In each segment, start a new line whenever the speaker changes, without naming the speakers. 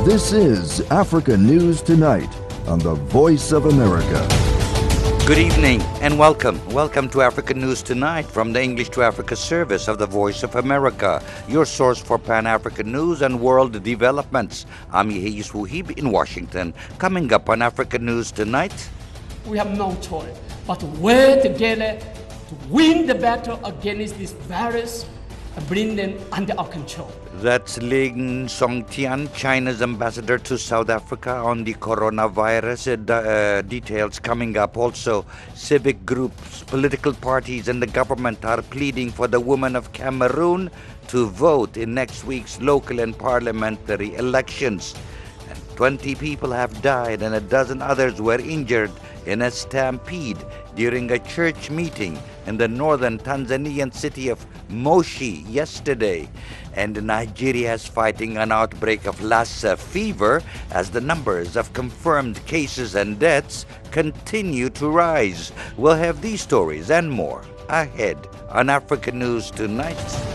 This is Africa News Tonight on the Voice of America.
Good evening and welcome. Welcome to Africa News Tonight from the English to Africa service of the Voice of America, your source for Pan-African news and world developments. I'm Yehiyus Wuhib in Washington. Coming up on Africa News Tonight,
we have no choice but to work together to win the battle against this virus and bring them under our control.
That's Ling Songtian, China's ambassador to South Africa on the coronavirus. Details coming up. Also, civic groups, political parties, and the government are pleading for the women of Cameroon to vote in next week's local and parliamentary elections. 20 people have died and a dozen others were injured in a stampede during a church meeting in the northern Tanzanian city of Moshi yesterday. And Nigeria is fighting an outbreak of Lassa fever as the numbers of confirmed cases and deaths continue to rise. We'll have these stories and more ahead on Africa News Tonight.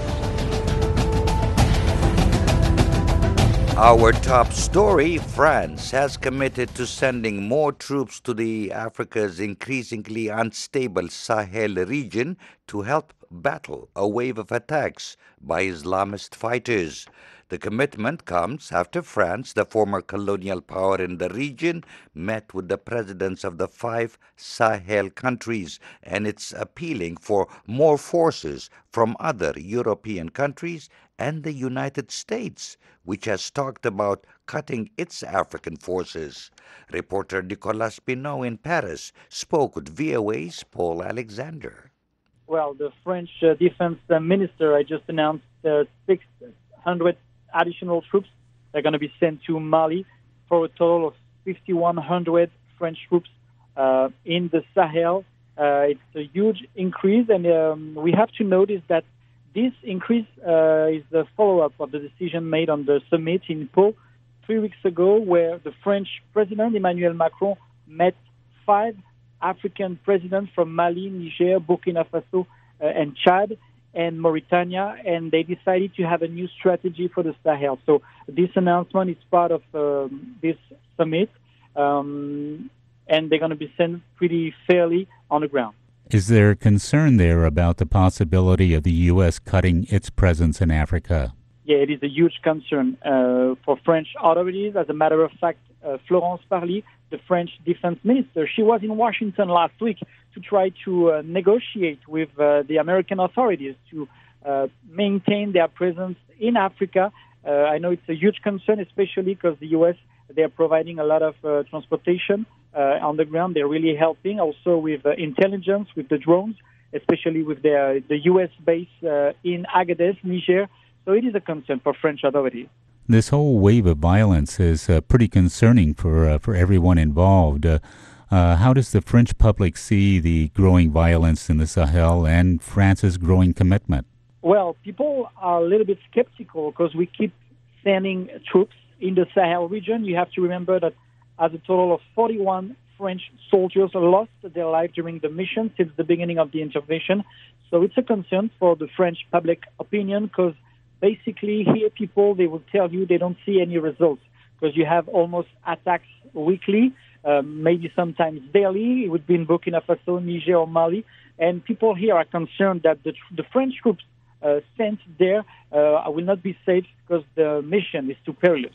Our top story, France has committed to sending more troops to the Africa's increasingly unstable Sahel region to help battle a wave of attacks by Islamist fighters. The commitment comes after France, the former colonial power in the region, met with the presidents of the 5 Sahel countries, and it's appealing for more forces from other European countries and the United States, which has talked about cutting its African forces. Reporter Nicolas Pinot in Paris spoke with VOA's Paul Alexander.
Well, the French defense minister just announced 600 additional troops that are going to be sent to Mali for a total of 5,100 French troops in the Sahel. It's a huge increase, and we have to notice that this increase is the follow-up of the decision made on the summit in Pau 3 weeks ago, where the French president, Emmanuel Macron, met 5 African presidents from Mali, Niger, Burkina Faso, and Chad, and Mauritania, and they decided to have a new strategy for the Sahel. So this announcement is part of this summit, and they're going to be sent pretty fairly on the ground.
Is there concern there about the possibility of the U.S. cutting its presence in Africa?
Yeah, it is a huge concern for French authorities. As a matter of fact, Florence Parly, the French defense minister, she was in Washington last week to try to negotiate with the American authorities to maintain their presence in Africa. I know it's a huge concern, especially because the U.S., they're providing a lot of transportation on the ground. They're really helping also with intelligence, with the drones, especially with the U.S. base in Agadez, Niger. So it is a concern for French authorities.
This whole wave of violence is pretty concerning for everyone involved. How does the French public see the growing violence in the Sahel and France's growing commitment?
Well, people are a little bit skeptical because we keep sending troops in the Sahel region. You have to remember that as a total of 41 French soldiers lost their life during the mission since the beginning of the intervention. So it's a concern for the French public opinion because basically here people, they will tell you they don't see any results because you have almost attacks weekly, maybe sometimes daily. It would be in Burkina Faso, Niger, or Mali. And people here are concerned that the French troops sent there will not be safe because the mission is too perilous.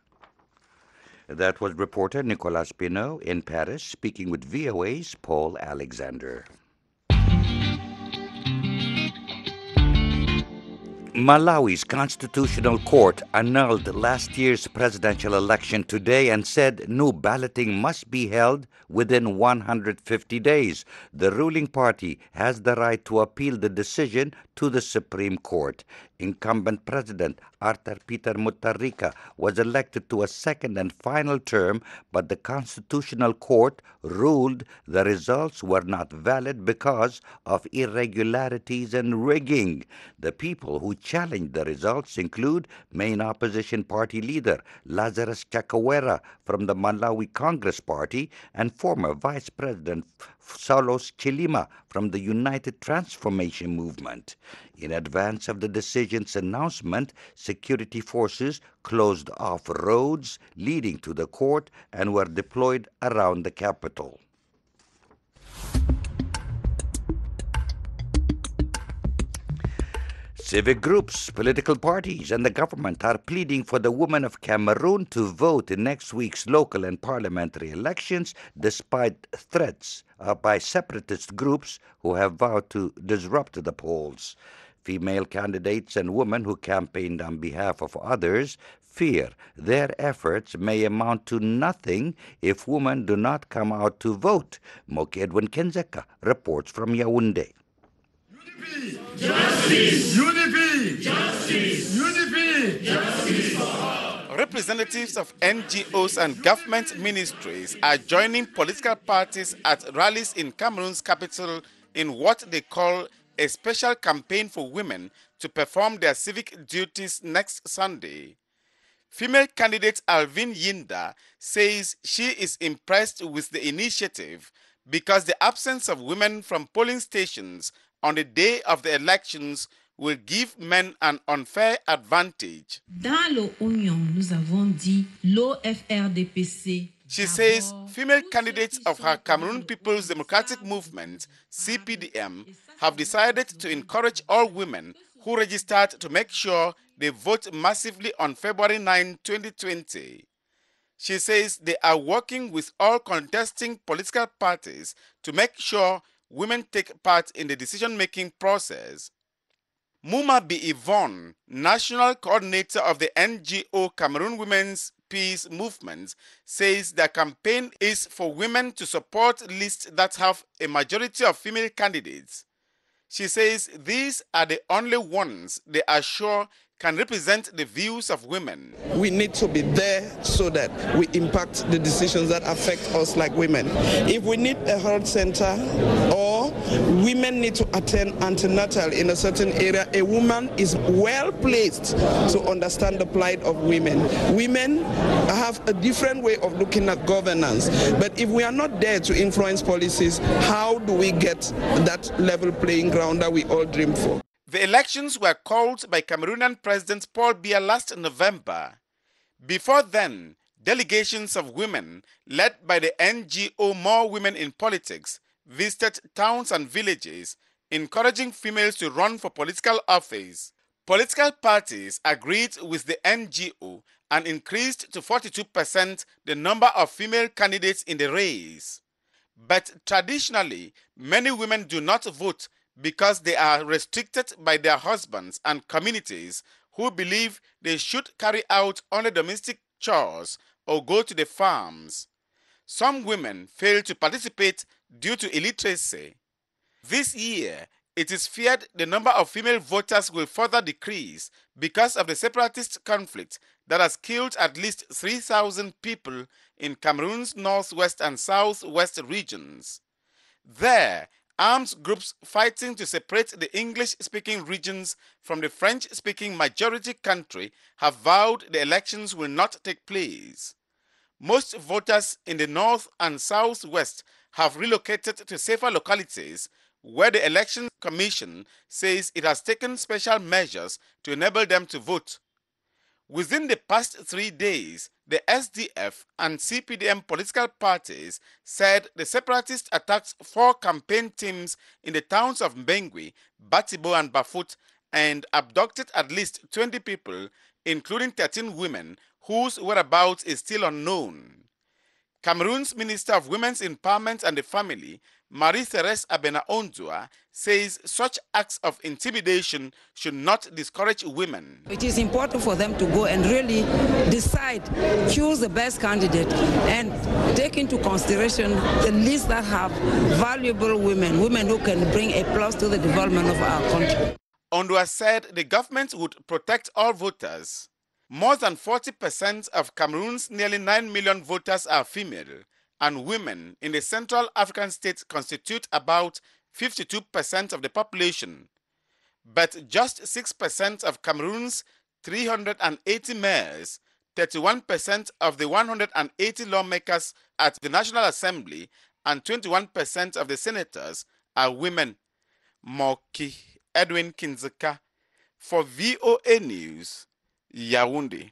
That was reporter Nicolas Pinot in Paris speaking with VOA's Paul Alexander. Malawi's Constitutional Court annulled last year's presidential election today and said new balloting must be held within 150 days. The ruling party has the right to appeal the decision to the Supreme Court. Incumbent President Arthur Peter Mutharika was elected to a second and final term, but the Constitutional Court ruled the results were not valid because of irregularities and rigging. The people who challenged the results include main opposition party leader Lazarus Chakwera from the Malawi Congress Party and former Vice President Saulos Chilima from the United Transformation Movement. In advance of the decision intelligence announcement, security forces closed off roads leading to the court and were deployed around the capital. Civic groups, political parties, and the government are pleading for the women of Cameroon to vote in next week's local and parliamentary elections despite threats by separatist groups who have vowed to disrupt the polls. Female candidates and women who campaigned on behalf of others fear their efforts may amount to nothing if women do not come out to vote. Moki Edwin Kenzeka reports from Yaoundé.
Justice! UDP! Justice! UDP! Justice for all!
Representatives of NGOs and government ministries are joining political parties at rallies in Cameroon's capital in what they call a special campaign for women to perform their civic duties next Sunday. Female candidate Alvin Yinda says she is impressed with the initiative because the absence of women from polling stations on the day of the elections will give men an unfair advantage.
Dans l'Union, nous avons dit l'OFRDPC.
She says female candidates of her Cameroon People's Democratic Movement, CPDM, have decided to encourage all women who registered to make sure they vote massively on February 9, 2020. She says they are working with all contesting political parties to make sure women take part in the decision-making process. Muma B. Yvonne, national coordinator of the NGO Cameroon Women's Peace Movement, says their campaign is for women to support lists that have a majority of female candidates. She says these are the only ones they are sure can represent the views of women.
We need to be there so that we impact the decisions that affect us like women. If we need a health center or women need to attend antenatal in a certain area, a woman is well placed to understand the plight of women. Women have a different way of looking at governance, but if we are not there to influence policies, how do we get that level playing ground that we all dream for?
The elections were called by Cameroonian President Paul Biya last November. Before then, delegations of women, led by the NGO More Women in Politics, visited towns and villages, encouraging females to run for political office. Political parties agreed with the NGO and increased to 42% the number of female candidates in the race. But traditionally, many women do not vote because they are restricted by their husbands and communities who believe they should carry out only domestic chores or go to the farms. Some women fail to participate due to illiteracy. This year, it is feared the number of female voters will further decrease because of the separatist conflict that has killed at least 3,000 people in Cameroon's northwest and southwest regions. There, armed groups fighting to separate the English-speaking regions from the French-speaking majority country have vowed the elections will not take place. Most voters in the north and southwest have relocated to safer localities where the Election Commission says it has taken special measures to enable them to vote. Within the past 3 days, the SDF and CPDM political parties said the separatists attacked 4 campaign teams in the towns of Mbengui, Batibo, and Bafut and abducted at least 20 people, including 13 women, whose whereabouts is still unknown. Cameroon's Minister of Women's Empowerment and the Family, Marie-Thérèse Abena-Ondua, says such acts of intimidation should not discourage women.
It is important for them to go and really decide, choose the best candidate, and take into consideration the list that have valuable women who can bring a plus to the development of our country.
Ondua said the government would protect all voters. More than 40% of Cameroon's nearly 9 million voters are female, and women in the Central African states constitute about 52% of the population. But just 6% of Cameroon's 380 mayors, 31% of the 180 lawmakers at the National Assembly, and 21% of the senators are women. Moki Edwin Kinzeka For VOA News, Yaoundé.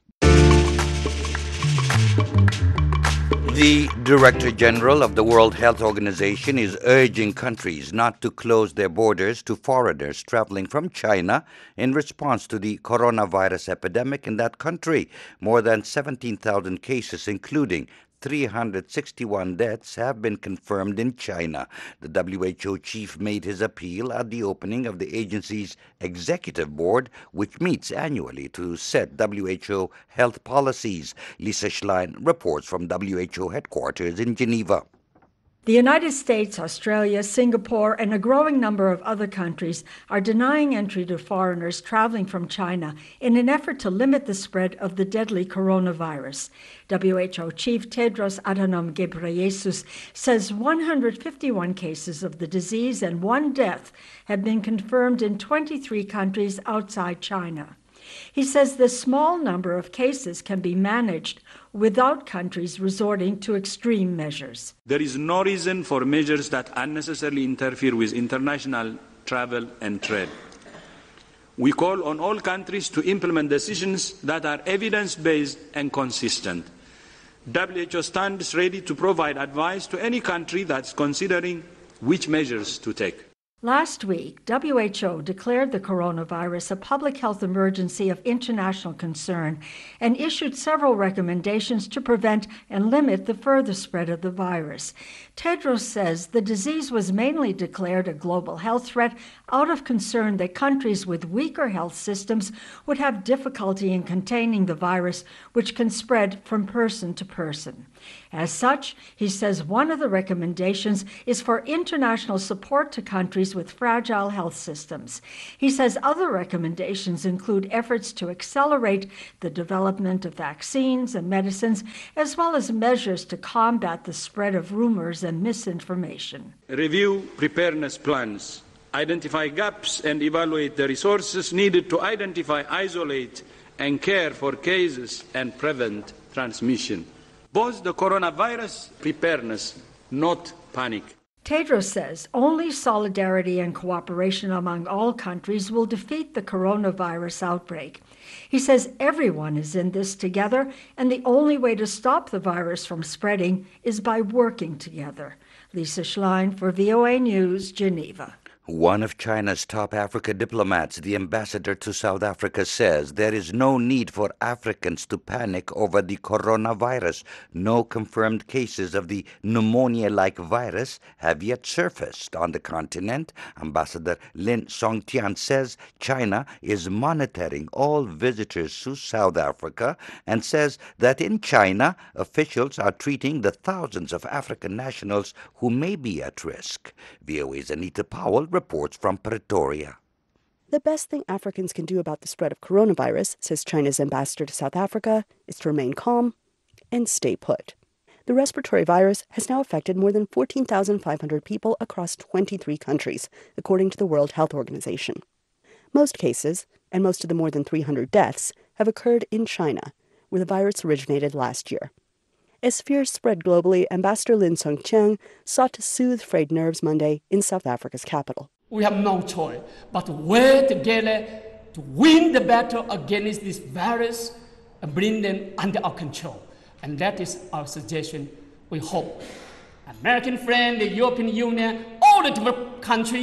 The Director General of the World Health Organization is urging countries not to close their borders to foreigners traveling from China in response to the coronavirus epidemic in that country. More than 17,000 cases, including 361 deaths, have been confirmed in China. The WHO chief made his appeal at the opening of the agency's executive board, which meets annually to set WHO health policies. Lisa Schlein reports from WHO headquarters in Geneva.
The United States, Australia, Singapore, and a growing number of other countries are denying entry to foreigners traveling from China in an effort to limit the spread of the deadly coronavirus. WHO Chief Tedros Adhanom Ghebreyesus says 151 cases of the disease and 1 death have been confirmed in 23 countries outside China. He says the small number of cases can be managed without countries resorting to extreme measures.
There is no reason for measures that unnecessarily interfere with international travel and trade. We call on all countries to implement decisions that are evidence-based and consistent. WHO stands ready to provide advice to any country that's considering which measures to take.
Last week, WHO declared the coronavirus a public health emergency of international concern and issued several recommendations to prevent and limit the further spread of the virus. Tedros says the disease was mainly declared a global health threat out of concern that countries with weaker health systems would have difficulty in containing the virus, which can spread from person to person. As such, he says one of the recommendations is for international support to countries with fragile health systems. He says other recommendations include efforts to accelerate the development of vaccines and medicines, as well as measures to combat the spread of rumors and misinformation.
Review preparedness plans, identify gaps, and evaluate the resources needed to identify, isolate, and care for cases and prevent transmission. Both the coronavirus preparedness, not panic.
Tedros says only solidarity and cooperation among all countries will defeat the coronavirus outbreak. He says everyone is in this together, and the only way to stop the virus from spreading is by working together. Lisa Schlein for VOA News, Geneva.
One of China's top Africa diplomats, the ambassador to South Africa, says there is no need for Africans to panic over the coronavirus. No confirmed cases of the pneumonia-like virus have yet surfaced on the continent. Ambassador Lin Songtian says China is monitoring all visitors to South Africa and says that in China, officials are treating the thousands of African nationals who may be at risk. VOA's Anita Powell reports from Pretoria.
The best thing Africans can do about the spread of coronavirus, says China's ambassador to South Africa, is to remain calm and stay put. The respiratory virus has now affected more than 14,500 people across 23 countries, according to the World Health Organization. Most cases, and most of the more than 300 deaths, have occurred in China, where the virus originated last year. As fears spread globally, Ambassador Lin Songtian sought to soothe frayed nerves Monday in South Africa's capital.
We have no choice but to work together to win the battle against this virus and bring them under our control. And that is our suggestion. We hope American friends, the European Union, all the developed countries,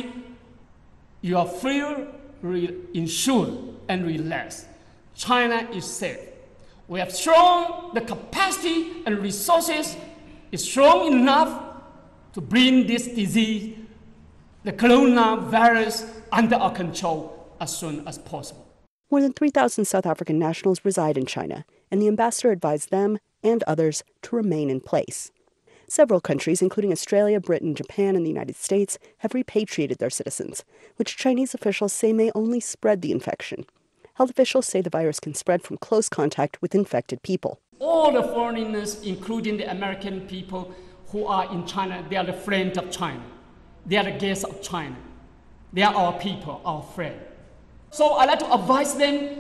you are free, insured, and relaxed. China is safe. We have shown the capacity and resources is strong enough to bring this disease, the coronavirus, under our control as soon as possible.
More than 3,000 South African nationals reside in China, and the ambassador advised them and others to remain in place. Several countries, including Australia, Britain, Japan, and the United States, have repatriated their citizens, which Chinese officials say may only spread the infection. Health officials say the virus can spread from close contact with infected people.
All the foreigners, including the American people who are in China, they are the friends of China. They are the guests of China. They are our people, our friends. So I'd like to advise them,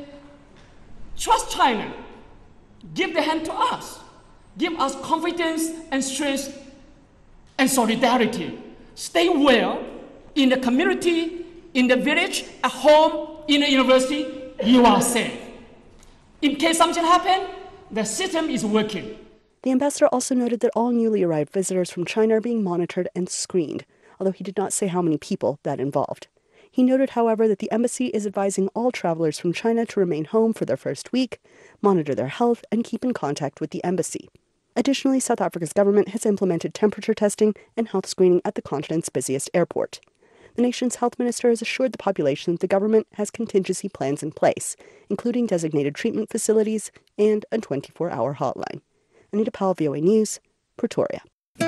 trust China. Give the hand to us. Give us confidence and strength and solidarity. Stay well in the community, in the village, at home, in the university, you are safe. In case something happens, the system is working.
The ambassador also noted that all newly arrived visitors from China are being monitored and screened, although he did not say how many people that involved. He noted, however, that the embassy is advising all travelers from China to remain home for their first week, monitor their health, and keep in contact with the embassy. Additionally, South Africa's government has implemented temperature testing and health screening at the continent's busiest airport. The nation's health minister has assured the population that the government has contingency plans in place, including designated treatment facilities and a 24-hour hotline. Anita Powell, VOA News, Pretoria.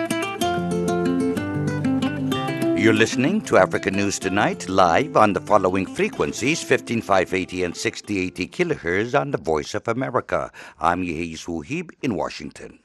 You're listening to Africa News Tonight, live on the following frequencies, 15580 and 6080 kilohertz on the Voice of America. I'm Yehiz Wuhib in Washington.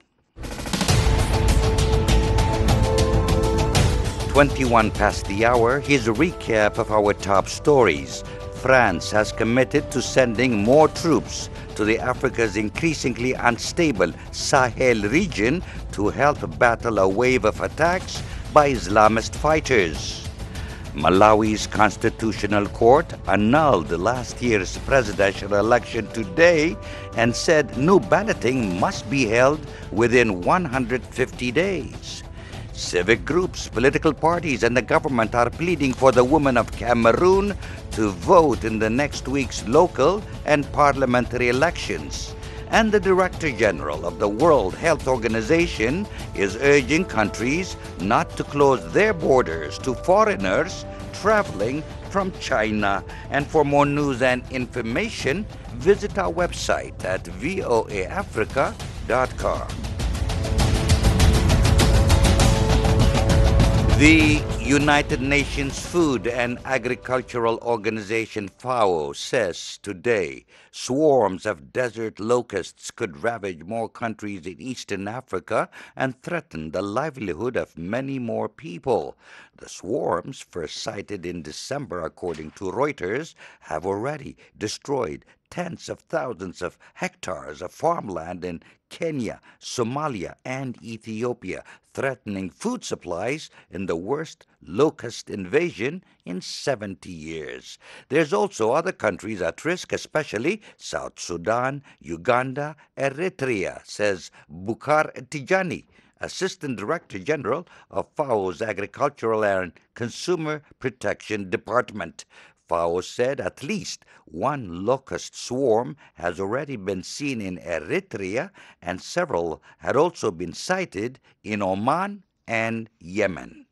21 past the hour, here's a recap of our top stories. France has committed to sending more troops to the Africa's increasingly unstable Sahel region to help battle a wave of attacks by Islamist fighters. Malawi's Constitutional Court annulled last year's presidential election today and said new balloting must be held within 150 days. Civic groups, political parties, and the government are pleading for the women of Cameroon to vote in the next week's local and parliamentary elections. And the Director General of the World Health Organization is urging countries not to close their borders to foreigners traveling from China. And for more news and information, visit our website at voaafrica.com. The United Nations Food and Agricultural Organization FAO says today swarms of desert locusts could ravage more countries in Eastern Africa and threaten the livelihood of many more people. The swarms, first sighted in December according to Reuters, have already destroyed tens of thousands of hectares of farmland in Kenya, Somalia, and Ethiopia, threatening food supplies in the worst locust invasion in 70 years. There's also other countries at risk, especially South Sudan, Uganda, Eritrea, says Bukhar Tijani, Assistant Director General of FAO's Agricultural and Consumer Protection Department. FAO said at least one locust swarm has already been seen in Eritrea, and several had also been sighted in Oman and Yemen.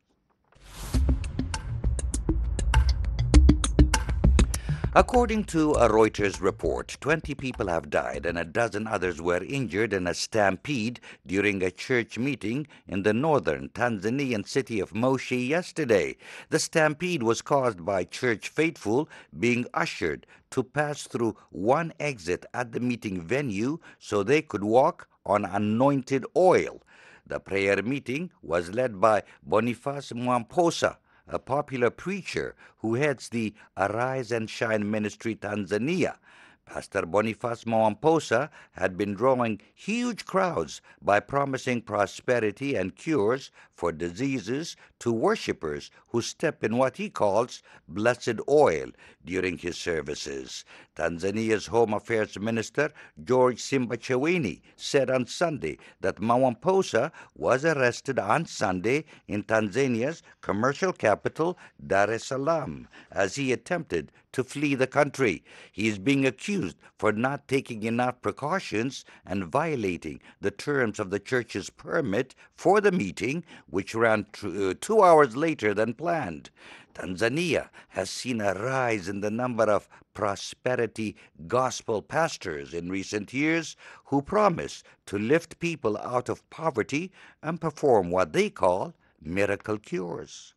According to a Reuters report, 20 people have died and a dozen others were injured in a stampede during a church meeting in the northern Tanzanian city of Moshi yesterday. The stampede was caused by church faithful being ushered to pass through one exit at the meeting venue so they could walk on anointed oil. The prayer meeting was led by Boniface Mwamposa, a popular preacher who heads the Arise and Shine Ministry Tanzania. Pastor Boniface Mwamposa had been drawing huge crowds by promising prosperity and cures for diseases to worshippers who step in what he calls blessed oil during his services. Tanzania's Home Affairs Minister George Simbachawene said on Sunday that Mwamposa was arrested on Sunday in Tanzania's commercial capital, Dar es Salaam, as he attempted to flee the country. He is being accused for not taking enough precautions and violating the terms of the church's permit for the meeting, which ran 2 hours later than planned. Tanzania has seen a rise in the number of prosperity gospel pastors in recent years who promise to lift people out of poverty and perform what they call miracle cures.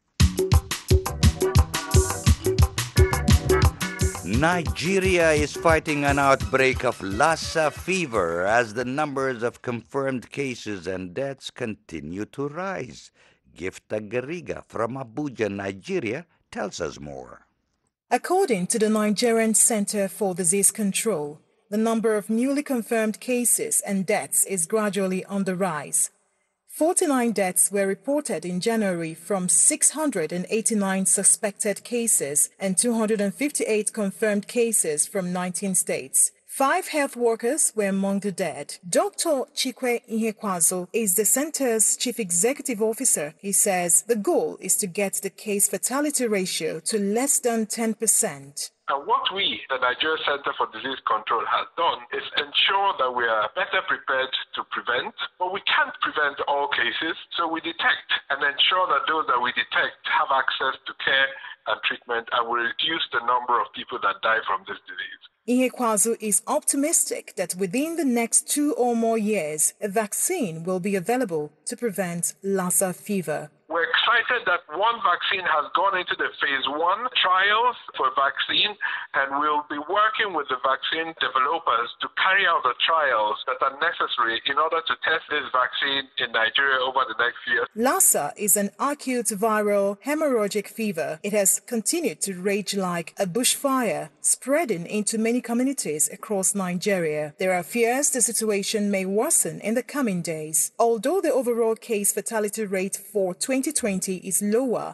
Nigeria is fighting an outbreak of Lassa fever as the numbers of confirmed cases and deaths continue to rise. Gifta Gariga from Abuja, Nigeria, tells us more.
According to the Nigerian Center for Disease Control, the number of newly confirmed cases and deaths is gradually on the rise. 49 deaths were reported in January from 689 suspected cases and 258 confirmed cases from 19 states. 5 health workers were among the dead. Dr. Chikwe Ihekwazo is the center's chief executive officer. He says the goal is to get the case fatality ratio to less than 10%.
And what we, the Nigeria Center for Disease Control, has done is ensure that we are better prepared to prevent, but we can't prevent all cases, so we detect and ensure that those that we detect have access to care and treatment, and we reduce the number of people that die from this disease.
Ihekwazu is optimistic that within the next 2 or more years, a vaccine will be available to prevent Lassa fever.
We're excited that one vaccine has gone into the phase 1 trials for vaccine, and we'll be working with the vaccine developers to carry out the trials that are necessary in order to test this vaccine in Nigeria over the next year.
Lassa is an acute viral hemorrhagic fever. It has continued to rage like a bushfire, spreading into many communities across Nigeria. There are fears the situation may worsen in the coming days. Although the overall case fatality rate for 2020 is lower,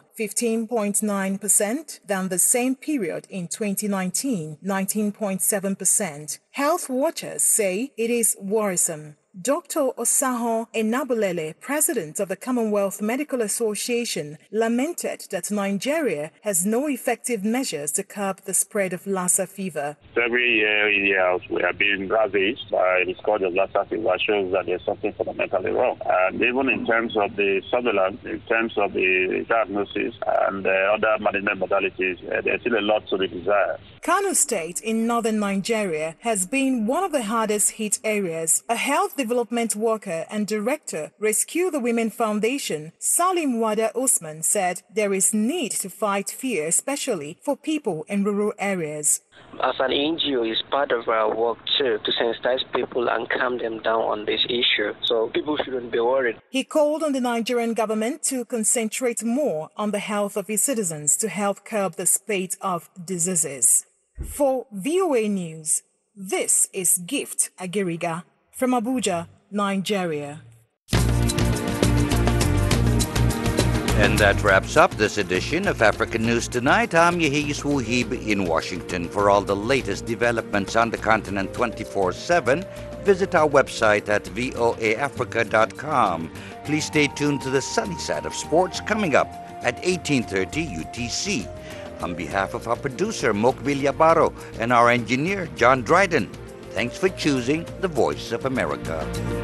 15.9%, than the same period in 2019, 19.7%. Health watchers say it is worrisome. Dr. Osaho Enabulele, president of the Commonwealth Medical Association, lamented that Nigeria has no effective measures to curb the spread of Lassa fever.
Every year we are being ravaged by the scourge of Lassa fever shows that there's something fundamentally wrong. And even in terms of the surveillance, in terms of the diagnosis and other management modalities, there's still a lot to be desired.
Kano State in northern Nigeria has been one of the hardest hit areas. A health development worker and director, Rescue the Women Foundation, Salim Wada Osman, said there is need to fight fear, especially for people in rural areas.
As an NGO, it's part of our work too to sensitize people and calm them down on this issue, so people shouldn't be worried.
He called on the Nigerian government to concentrate more on the health of its citizens to help curb the spate of diseases. For VOA News, this is Gift Agiriga from Abuja, Nigeria.
And that wraps up this edition of African News Tonight. I'm Yahis Wuhib in Washington. For all the latest developments on the continent 24/7, visit our website at voaafrica.com. Please stay tuned to the sunny side of sports coming up at 18:30 UTC. On behalf of our producer, Mokbil Yabaro, and our engineer, John Dryden, thanks for choosing the Voice of America.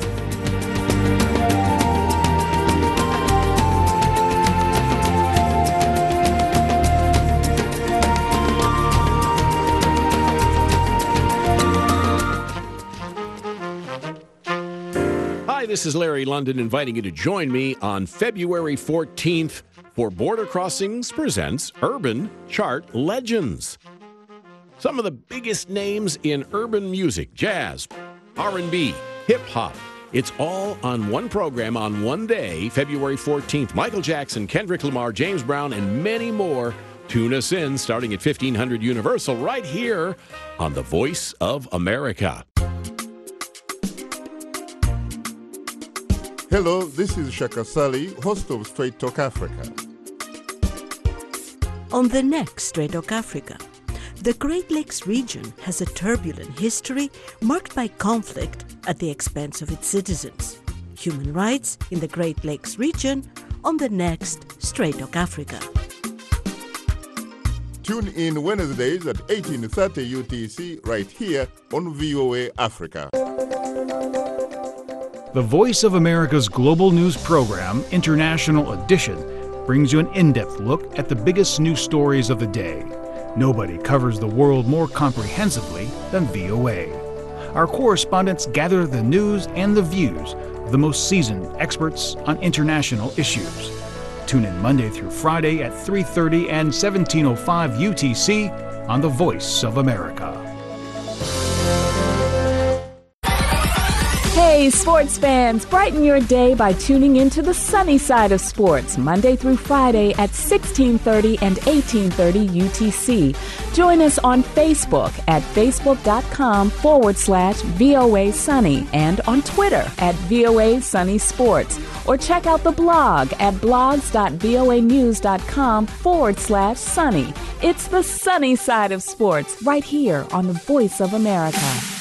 Hi, this is Larry London inviting you to join me on February 14th for Border Crossings Presents Urban Chart Legends. Some of the biggest names in urban music, jazz, R&B, hip-hop. It's all on one program on one day, February 14th. Michael Jackson, Kendrick Lamar, James Brown, and many more. Tune us in starting at 1500 Universal right here on The Voice of America.
Hello, this is Shaka Sali, host of Straight Talk Africa.
On the next Straight Talk Africa, the Great Lakes region has a turbulent history marked by conflict at the expense of its citizens. Human rights in the Great Lakes region on the next Straight Talk Africa.
Tune in Wednesdays at 18:30 UTC right here on VOA Africa.
The Voice of America's global news program, International Edition, brings you an in-depth look at the biggest news stories of the day. Nobody covers the world more comprehensively than VOA. Our correspondents gather the news and the views of the most seasoned experts on international issues. Tune in Monday through Friday at 3:30 and 17:05 UTC on The Voice of America.
Hey, sports fans, brighten your day by tuning into the sunny side of sports, Monday through Friday at 1630 and 1830 UTC. Join us on Facebook at facebook.com/VOA Sunny and on Twitter at VOA Sunny Sports. Or check out the blog at blogs.voanews.com/sunny. It's the sunny side of sports right here on the Voice of America.